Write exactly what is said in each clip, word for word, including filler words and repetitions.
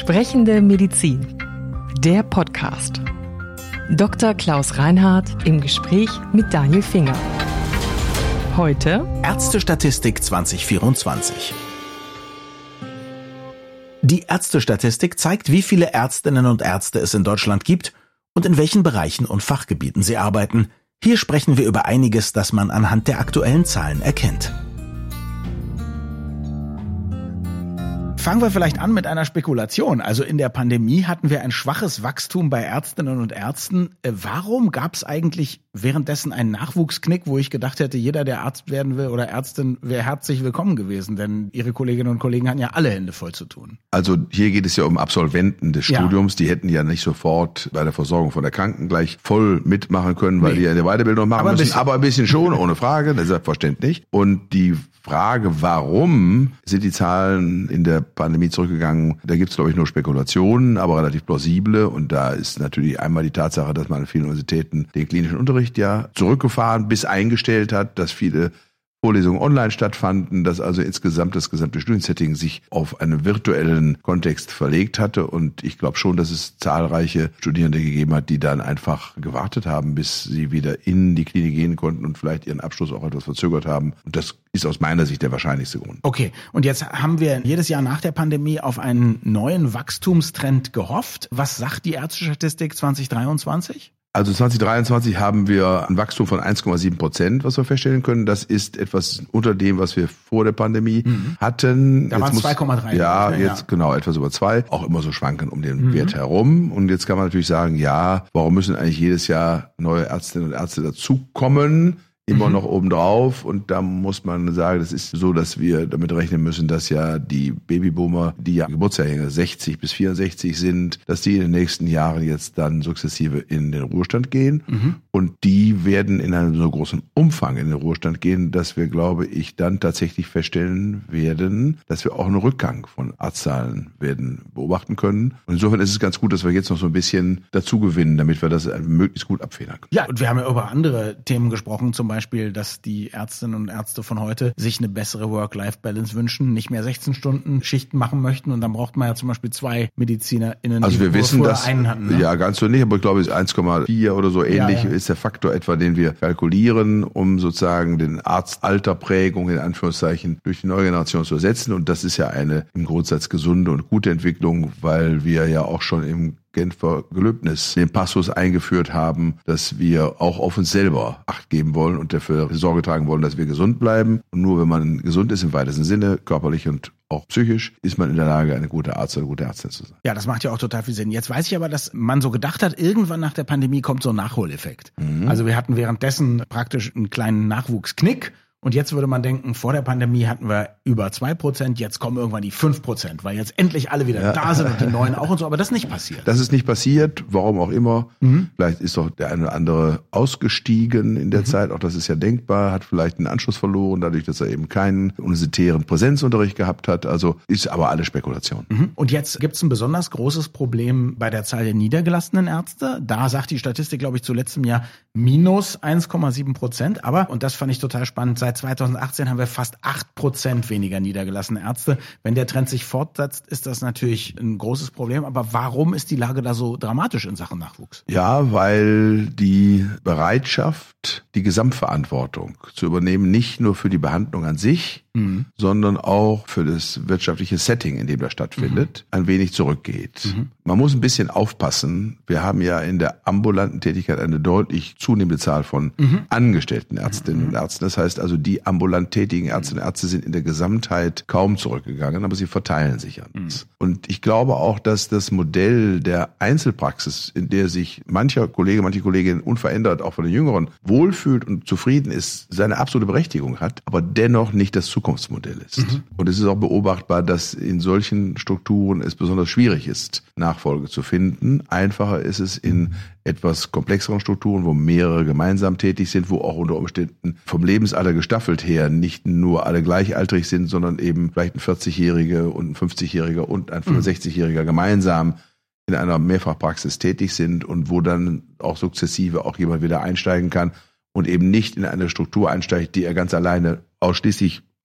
Sprechende Medizin. Der Podcast. Doktor Klaus Reinhardt im Gespräch mit Daniel Finger. Heute Ärztestatistik zwanzig vierundzwanzig. Die Ärztestatistik zeigt, wie viele Ärztinnen und Ärzte es in Deutschland gibt und in welchen Bereichen und Fachgebieten sie arbeiten. Hier sprechen wir über einiges, das man anhand der aktuellen Zahlen erkennt. Fangen wir vielleicht an mit einer Spekulation. Also in der Pandemie hatten wir ein schwaches Wachstum bei Ärztinnen und Ärzten. Warum gab es eigentlich währenddessen einen Nachwuchsknick, wo ich gedacht hätte, jeder, der Arzt werden will oder Ärztin, wäre herzlich willkommen gewesen? Denn Ihre Kolleginnen und Kollegen hatten ja alle Hände voll zu tun. Also hier geht es ja um Absolventen des Ja. Studiums. Die hätten ja nicht sofort bei der Versorgung von der Kranken gleich voll mitmachen können, weil Nee. die ja eine Weiterbildung machen Aber ein müssen. bisschen. Aber ein bisschen schon, ohne Frage, das ist selbstverständlich. Und die Frage, warum sind die Zahlen in der Pandemie zurückgegangen, da gibt es, glaube ich, nur Spekulationen, aber relativ plausible. Und da ist natürlich einmal die Tatsache, dass man an vielen Universitäten den klinischen Unterricht ja zurückgefahren bis eingestellt hat, dass viele Vorlesungen online stattfanden, dass also insgesamt das gesamte Studiensetting sich auf einen virtuellen Kontext verlegt hatte. Und ich glaube schon, dass es zahlreiche Studierende gegeben hat, die dann einfach gewartet haben, bis sie wieder in die Klinik gehen konnten und vielleicht ihren Abschluss auch etwas verzögert haben. Und das ist aus meiner Sicht der wahrscheinlichste Grund. Okay, und jetzt haben wir jedes Jahr nach der Pandemie auf einen neuen Wachstumstrend gehofft. Was sagt die Ärztestatistik zwanzig dreiundzwanzig? Also zwanzig dreiundzwanzig haben wir ein Wachstum von eins Komma sieben Prozent, was wir feststellen können. Das ist etwas unter dem, was wir vor der Pandemie mhm. hatten. Da waren es zwei Komma drei. Ja, ja, jetzt ja. genau, etwas über zwei. Auch immer so schwanken um den Mhm. Wert herum. Und jetzt kann man natürlich sagen, ja, warum müssen eigentlich jedes Jahr neue Ärztinnen und Ärzte dazukommen? Immer Mhm. noch obendrauf. Und da muss man sagen, das ist so, dass wir damit rechnen müssen, dass ja die Babyboomer, die ja Geburtsjährgänge sechzig bis vierundsechzig sind, dass die in den nächsten Jahren jetzt dann sukzessive in den Ruhestand gehen. Mhm. Und die werden in einem so großen Umfang in den Ruhestand gehen, dass wir, glaube ich, dann tatsächlich feststellen werden, dass wir auch einen Rückgang von Arztzahlen werden beobachten können. Und insofern ist es ganz gut, dass wir jetzt noch so ein bisschen dazu gewinnen, damit wir das möglichst gut abfedern können. Ja, und wir haben ja über andere Themen gesprochen, zum Beispiel, dass die Ärztinnen und Ärzte von heute sich eine bessere Work-Life-Balance wünschen, nicht mehr sechzehn Stunden Schichten machen möchten und dann braucht man ja zum Beispiel zwei MedizinerInnen, Also die wir wissen, vorher dass, einen hatten. Ne? ja, ganz so nicht, aber ich glaube, es ist eins Komma vier oder so ähnlich, Ja, ja. ist der Faktor etwa, den wir kalkulieren, um sozusagen den Arztalterprägung in Anführungszeichen durch die neue Generation zu ersetzen. Und das ist ja eine im Grundsatz gesunde und gute Entwicklung, weil wir ja auch schon im Genfer Gelöbnis den Passus eingeführt haben, dass wir auch auf uns selber Acht geben wollen und dafür Sorge tragen wollen, dass wir gesund bleiben. Und nur wenn man gesund ist im weitesten Sinne, körperlich und auch psychisch, ist man in der Lage, eine gute Arzt oder eine gute Ärztin zu sein. Ja, das macht ja auch total viel Sinn. Jetzt weiß ich aber, dass man so gedacht hat, irgendwann nach der Pandemie kommt so ein Nachholeffekt. Mhm. Also wir hatten währenddessen praktisch einen kleinen Nachwuchsknick. Und jetzt würde man denken, vor der Pandemie hatten wir über zwei Prozent, jetzt kommen irgendwann die fünf Prozent, weil jetzt endlich alle wieder ja. da sind und die Neuen auch und so, aber das ist nicht passiert. Das ist nicht passiert, warum auch immer. Mhm. Vielleicht ist doch der eine oder andere ausgestiegen in der mhm. Zeit, auch das ist ja denkbar, hat vielleicht einen Anschluss verloren, dadurch, dass er eben keinen universitären Präsenzunterricht gehabt hat, also ist aber alles Spekulation. Mhm. Und jetzt gibt es ein besonders großes Problem bei der Zahl der niedergelassenen Ärzte. Da sagt die Statistik, glaube ich, zu letztem Jahr minus eins Komma sieben Prozent, aber, und das fand ich total spannend, seit zweitausendachtzehn haben wir fast acht Prozent weniger niedergelassene Ärzte. Wenn der Trend sich fortsetzt, ist das natürlich ein großes Problem. Aber warum ist die Lage da so dramatisch in Sachen Nachwuchs? Ja, weil die Bereitschaft, die Gesamtverantwortung zu übernehmen, nicht nur für die Behandlung an sich, mhm. sondern auch für das wirtschaftliche Setting, in dem das stattfindet, mhm. ein wenig zurückgeht. Mhm. Man muss ein bisschen aufpassen. Wir haben ja in der ambulanten Tätigkeit eine deutlich zunehmende Zahl von mhm. angestellten Ärztinnen mhm. und Ärzten. Das heißt also, die ambulant tätigen Ärztinnen und Ärzte sind in der Gesamtheit kaum zurückgegangen, aber sie verteilen sich anders. Mhm. Und ich glaube auch, dass das Modell der Einzelpraxis, in der sich mancher Kollege, manche Kollegin unverändert, auch von den Jüngeren, wohlfühlt und zufrieden ist, seine absolute Berechtigung hat, aber dennoch nicht das Zukunftsmodell ist. Mhm. Und es ist auch beobachtbar, dass in solchen Strukturen es besonders schwierig ist, Nachfolge zu finden. Einfacher ist es in etwas komplexeren Strukturen, wo mehrere gemeinsam tätig sind, wo auch unter Umständen vom Lebensalter gestaffelt her nicht nur alle gleichaltrig sind, sondern eben vielleicht ein vierzigjähriger und ein fünfzigjähriger und ein fünfundsechzigjähriger gemeinsam in einer Mehrfachpraxis tätig sind und wo dann auch sukzessive auch jemand wieder einsteigen kann und eben nicht in eine Struktur einsteigt, die er ganz alleine ausschließlich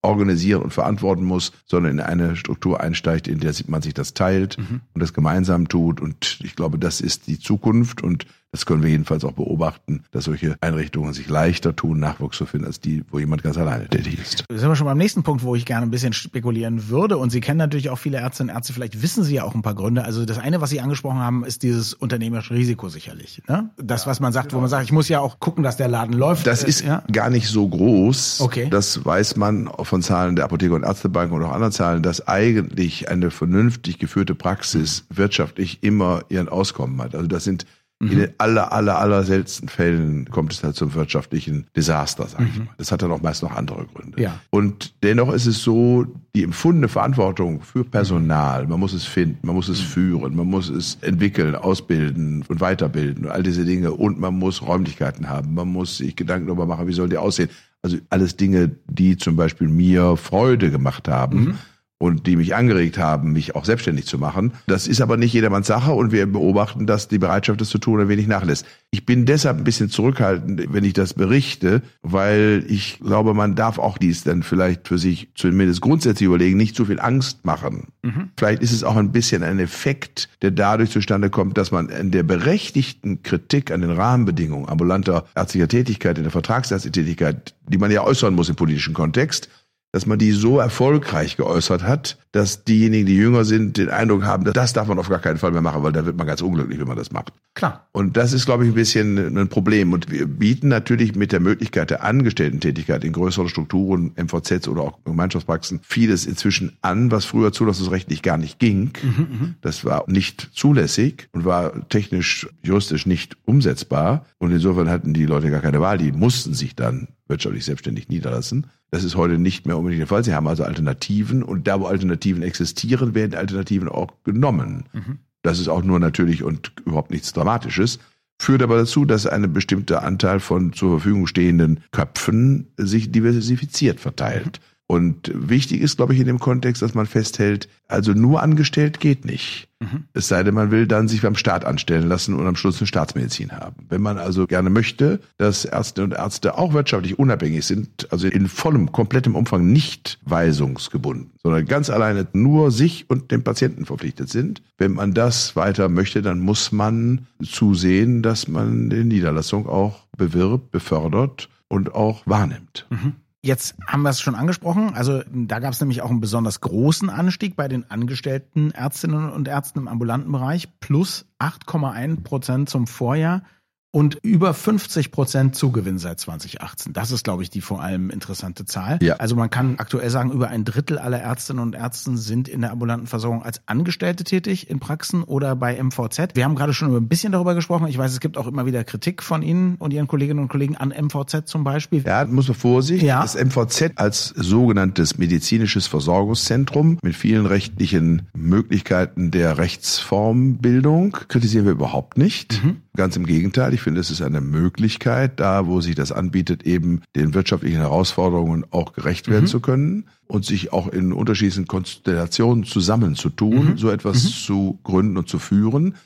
organisieren und verantworten muss, sondern in eine Struktur einsteigt, in der man sich das teilt mhm. und das gemeinsam tut. Und ich glaube, das ist die Zukunft und das können wir jedenfalls auch beobachten, dass solche Einrichtungen sich leichter tun, Nachwuchs zu finden, als die, wo jemand ganz alleine tätig ist. Da sind wir schon beim nächsten Punkt, wo ich gerne ein bisschen spekulieren würde. Und Sie kennen natürlich auch viele Ärztinnen und Ärzte, vielleicht wissen Sie ja auch ein paar Gründe. Also das eine, was Sie angesprochen haben, ist dieses unternehmerische Risiko sicherlich. Ne? Das, was man sagt, wo man sagt, ich muss ja auch gucken, dass der Laden läuft. Das ist ja gar nicht so groß. Okay. Das weiß man von Zahlen der Apotheker- und Ärztebank und auch anderen Zahlen, dass eigentlich eine vernünftig geführte Praxis wirtschaftlich immer ihren Auskommen hat. Also das sind in den aller, aller, aller seltensten Fällen kommt es halt zum wirtschaftlichen Desaster, sage ich mal. Das hat dann auch meist noch andere Gründe. Ja. Und dennoch ist es so, die empfundene Verantwortung für Personal, man muss es finden, man muss es führen, man muss es entwickeln, ausbilden und weiterbilden und all diese Dinge. Und man muss Räumlichkeiten haben, man muss sich Gedanken darüber machen, wie soll die aussehen. Also alles Dinge, die zum Beispiel mir Freude gemacht haben. Mhm. Und die mich angeregt haben, mich auch selbstständig zu machen. Das ist aber nicht jedermanns Sache und wir beobachten, dass die Bereitschaft, das zu tun, ein wenig nachlässt. Ich bin deshalb ein bisschen zurückhaltend, wenn ich das berichte, weil ich glaube, man darf auch dies dann vielleicht für sich zumindest grundsätzlich überlegen, nicht zu viel Angst machen. Mhm. Vielleicht ist es auch ein bisschen ein Effekt, der dadurch zustande kommt, dass man in der berechtigten Kritik an den Rahmenbedingungen ambulanter ärztlicher Tätigkeit, in der vertragsärztlichen Tätigkeit, die man ja äußern muss im politischen Kontext, dass man die so erfolgreich geäußert hat, dass diejenigen, die jünger sind, den Eindruck haben, das darf man auf gar keinen Fall mehr machen, weil da wird man ganz unglücklich, wenn man das macht. Klar. Und das ist, glaube ich, ein bisschen ein Problem. Und wir bieten natürlich mit der Möglichkeit der Angestellten-Tätigkeit in größeren Strukturen, M V Zs oder auch Gemeinschaftspraxen, vieles inzwischen an, was früher zulassungsrechtlich gar nicht ging. Mhm, das war nicht zulässig und war technisch, juristisch nicht umsetzbar. Und insofern hatten die Leute gar keine Wahl. Die mussten sich dann wirtschaftlich selbstständig niederlassen. Das ist heute nicht mehr unbedingt der Fall. Sie haben also Alternativen und da, wo Alternativen existieren, werden Alternativen auch genommen. Mhm. Das ist auch nur natürlich und überhaupt nichts Dramatisches. Führt aber dazu, dass ein bestimmter Anteil von zur Verfügung stehenden Köpfen sich diversifiziert verteilt. Mhm. Und wichtig ist, glaube ich, in dem Kontext, dass man festhält, also nur angestellt geht nicht. Mhm. Es sei denn, man will dann sich beim Staat anstellen lassen und am Schluss eine Staatsmedizin haben. Wenn man also gerne möchte, dass Ärzte und Ärzte auch wirtschaftlich unabhängig sind, also in vollem, komplettem Umfang nicht weisungsgebunden, sondern ganz alleine nur sich und dem Patienten verpflichtet sind. Wenn man das weiter möchte, dann muss man zusehen, dass man die Niederlassung auch bewirbt, befördert und auch wahrnimmt. Mhm. Jetzt haben wir es schon angesprochen, also da gab es nämlich auch einen besonders großen Anstieg bei den angestellten Ärztinnen und Ärzten im ambulanten Bereich, plus acht Komma eins Prozent zum Vorjahr und über fünfzig Prozent Zugewinn seit zwanzig achtzehn. Das ist, glaube ich, die vor allem interessante Zahl. Ja. Also man kann aktuell sagen, über ein Drittel aller Ärztinnen und Ärzte sind in der ambulanten Versorgung als Angestellte tätig in Praxen oder bei M V Z. Wir haben gerade schon ein bisschen darüber gesprochen. Ich weiß, es gibt auch immer wieder Kritik von Ihnen und Ihren Kolleginnen und Kollegen an M V Z zum Beispiel. Ja, muss man Vorsicht. Ja. Das M V Z als sogenanntes medizinisches Versorgungszentrum mit vielen rechtlichen Möglichkeiten der Rechtsformbildung kritisieren wir überhaupt nicht. Mhm. Ganz im Gegenteil, ich finde, es ist eine Möglichkeit, da wo sich das anbietet, eben den wirtschaftlichen Herausforderungen auch gerecht werden mhm. zu können und sich auch in unterschiedlichen Konstellationen zusammenzutun, mhm. so etwas mhm. zu gründen und zu führen.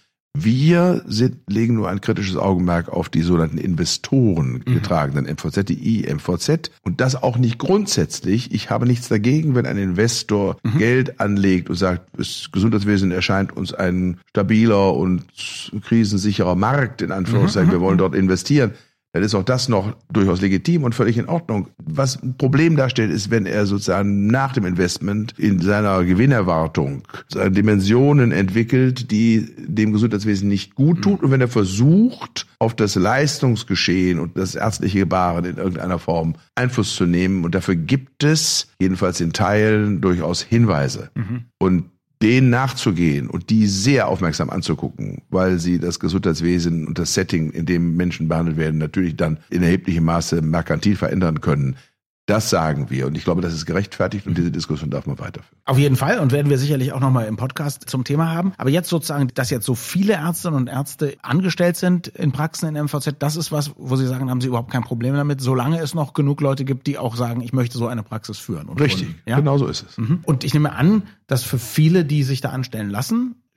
Wir sind, legen nur ein kritisches Augenmerk auf die sogenannten Investoren getragenen mhm. M V Z, die I M V Z. Und das auch nicht grundsätzlich. Ich habe nichts dagegen, wenn ein Investor mhm. Geld anlegt und sagt, das Gesundheitswesen erscheint uns ein stabiler und krisensicherer Markt, in Anführungszeichen, mhm. wir wollen dort investieren. Dann ist auch das noch durchaus legitim und völlig in Ordnung. Was ein Problem darstellt, ist, wenn er sozusagen nach dem Investment in seiner Gewinnerwartung Dimensionen entwickelt, die dem Gesundheitswesen nicht gut tut. Und wenn er versucht, auf das Leistungsgeschehen und das ärztliche Gebaren in irgendeiner Form Einfluss zu nehmen. Und dafür gibt es, jedenfalls in Teilen, durchaus Hinweise. Mhm. Und denen nachzugehen und die sehr aufmerksam anzugucken, weil sie das Gesundheitswesen und das Setting, in dem Menschen behandelt werden, natürlich dann in erheblichem Maße merkantil verändern können. Das sagen wir und ich glaube, das ist gerechtfertigt und diese Diskussion darf man weiterführen. Auf jeden Fall und werden wir sicherlich auch nochmal im Podcast zum Thema haben. Aber jetzt sozusagen, dass jetzt so viele Ärztinnen und Ärzte angestellt sind in Praxen in M V Z, das ist was, wo Sie sagen, haben Sie überhaupt kein Problem damit, solange es noch genug Leute gibt, die auch sagen, ich möchte so eine Praxis führen. Und Richtig, ja? Genau so ist es. Und ich nehme an, dass für viele, die sich da anstellen lassen,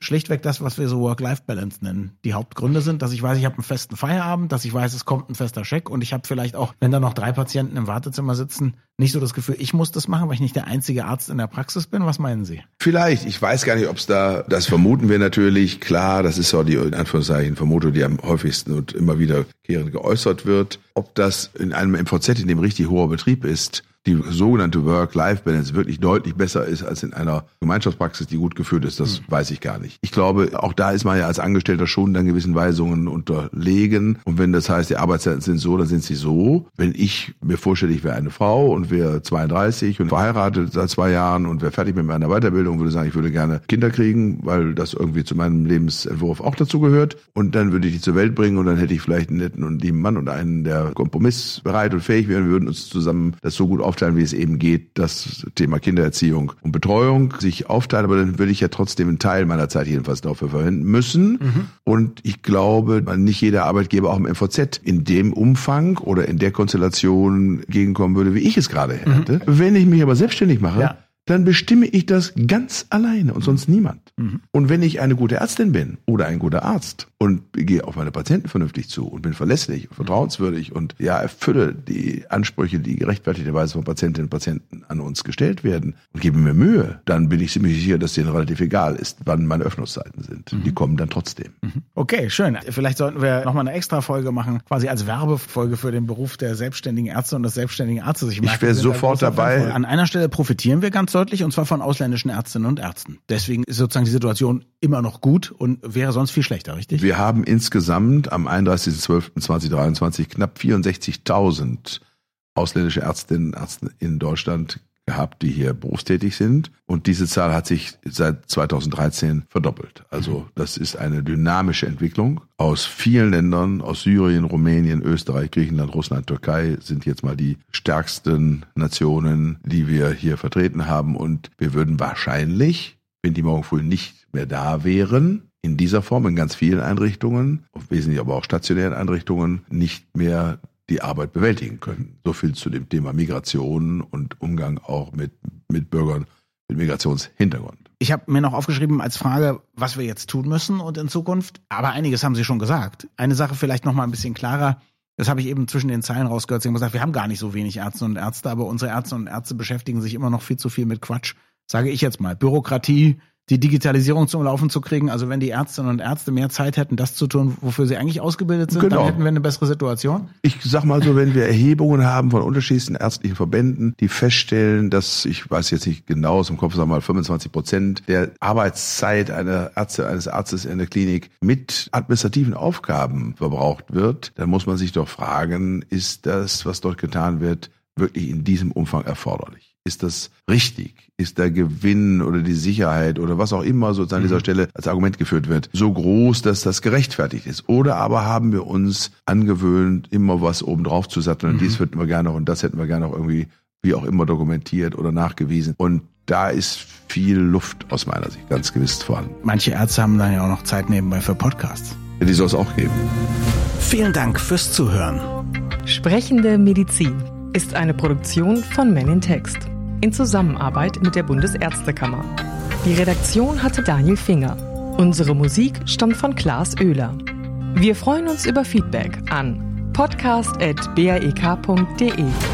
schlichtweg das, was wir so Work-Life-Balance nennen. Die Hauptgründe sind, dass ich weiß, ich habe einen festen Feierabend, dass ich weiß, es kommt ein fester Scheck und ich habe vielleicht auch, wenn da noch drei Patienten im Wartezimmer sitzen, nicht so das Gefühl, ich muss das machen, weil ich nicht der einzige Arzt in der Praxis bin. Was meinen Sie? Vielleicht. Ich weiß gar nicht, ob es da, das vermuten wir natürlich. Klar, das ist auch die, in Anführungszeichen, Vermutung, die am häufigsten und immer wiederkehrend geäußert wird. Ob das in einem M V Z, in dem richtig hoher Betrieb ist, die sogenannte Work-Life-Balance wirklich deutlich besser ist als in einer Gemeinschaftspraxis, die gut geführt ist, das mhm. weiß ich gar nicht. Ich glaube, auch da ist man ja als Angestellter schon dann gewissen Weisungen unterlegen. Und wenn das heißt, die Arbeitszeiten sind so, dann sind sie so. Wenn ich mir vorstelle, ich wäre eine Frau und wäre zweiunddreißig und verheiratet seit zwei Jahren und wäre fertig mit meiner Weiterbildung, würde sagen, ich würde gerne Kinder kriegen, weil das irgendwie zu meinem Lebensentwurf auch dazu gehört. Und dann würde ich die zur Welt bringen und dann hätte ich vielleicht einen netten und lieben Mann und einen, der kompromissbereit und fähig wäre. Wir würden uns zusammen das so gut aufteilen, wie es eben geht, das Thema Kindererziehung und Betreuung sich aufteilen, aber dann würde ich ja trotzdem einen Teil meiner Zeit jedenfalls dafür verwenden müssen. Mhm. Und ich glaube, nicht jeder Arbeitgeber auch im M V Z in dem Umfang oder in der Konstellation entgegenkommen würde, wie ich es gerade hätte. Mhm. Wenn ich mich aber selbstständig mache, ja. dann bestimme ich das ganz alleine und sonst niemand. Mhm. Und wenn ich eine gute Ärztin bin oder ein guter Arzt und gehe auf meine Patienten vernünftig zu und bin verlässlich und vertrauenswürdig und ja erfülle die Ansprüche, die gerechtfertigterweise von Patientinnen und Patienten an uns gestellt werden und gebe mir Mühe, dann bin ich ziemlich sicher, dass denen relativ egal ist, wann meine Öffnungszeiten sind. Mhm. Die kommen dann trotzdem. Mhm. Okay, schön. Vielleicht sollten wir nochmal eine extra Folge machen, quasi als Werbefolge für den Beruf der selbstständigen Ärzte und des selbstständigen Arztes. Ich, ich wäre sofort dabei. An einer Stelle profitieren wir ganz deutlich, und zwar von ausländischen Ärztinnen und Ärzten. Deswegen ist sozusagen die Situation immer noch gut und wäre sonst viel schlechter, richtig? Wir haben insgesamt am einunddreißigsten zwölften zweitausenddreiundzwanzig knapp vierundsechzigtausend ausländische Ärztinnen und Ärzte in Deutschland gehabt, die hier berufstätig sind. Und diese Zahl hat sich seit zweitausenddreizehn verdoppelt. Also das ist eine dynamische Entwicklung. Aus vielen Ländern, aus Syrien, Rumänien, Österreich, Griechenland, Russland, Türkei sind jetzt mal die stärksten Nationen, die wir hier vertreten haben. Und wir würden wahrscheinlich, wenn die morgen früh nicht mehr da wären, in dieser Form in ganz vielen Einrichtungen, wesentlich aber auch stationären Einrichtungen, nicht mehr die Arbeit bewältigen können. So viel zu dem Thema Migration und Umgang auch mit, mit Bürgern mit Migrationshintergrund. Ich habe mir noch aufgeschrieben als Frage, was wir jetzt tun müssen und in Zukunft. Aber einiges haben Sie schon gesagt. Eine Sache vielleicht noch mal ein bisschen klarer. Das habe ich eben zwischen den Zeilen rausgehört. Sie haben gesagt, wir haben gar nicht so wenig Ärzte und Ärzte, aber unsere Ärzte und Ärzte beschäftigen sich immer noch viel zu viel mit Quatsch. Sage ich jetzt mal. Bürokratie, die Digitalisierung zum Laufen zu kriegen. Also wenn die Ärztinnen und Ärzte mehr Zeit hätten, das zu tun, wofür sie eigentlich ausgebildet sind, genau. Dann hätten wir eine bessere Situation. Ich sag mal so, wenn wir Erhebungen haben von unterschiedlichen ärztlichen Verbänden, die feststellen, dass, ich weiß jetzt nicht genau aus dem Kopf, sagen wir mal fünfundzwanzig Prozent der Arbeitszeit einer Ärzte, eines Arztes in der Klinik mit administrativen Aufgaben verbraucht wird, dann muss man sich doch fragen, ist das, was dort getan wird, wirklich in diesem Umfang erforderlich? Ist das richtig? Ist der Gewinn oder die Sicherheit oder was auch immer sozusagen an dieser Stelle als Argument geführt wird, so groß, dass das gerechtfertigt ist? Oder aber haben wir uns angewöhnt, immer was obendrauf zu satteln und mhm. dies hätten wir gerne noch und das hätten wir gerne noch irgendwie, wie auch immer, dokumentiert oder nachgewiesen. Und da ist viel Luft aus meiner Sicht ganz gewiss vorhanden. Manche Ärzte haben dann ja auch noch Zeit nebenbei für Podcasts. Ja, die soll es auch geben. Vielen Dank fürs Zuhören. Sprechende Medizin ist eine Produktion von Men in Text in Zusammenarbeit mit der Bundesärztekammer. Die Redaktion hatte Daniel Finger. Unsere Musik stammt von Klaas Oehler. Wir freuen uns über Feedback an podcast at b r e k punkt d e.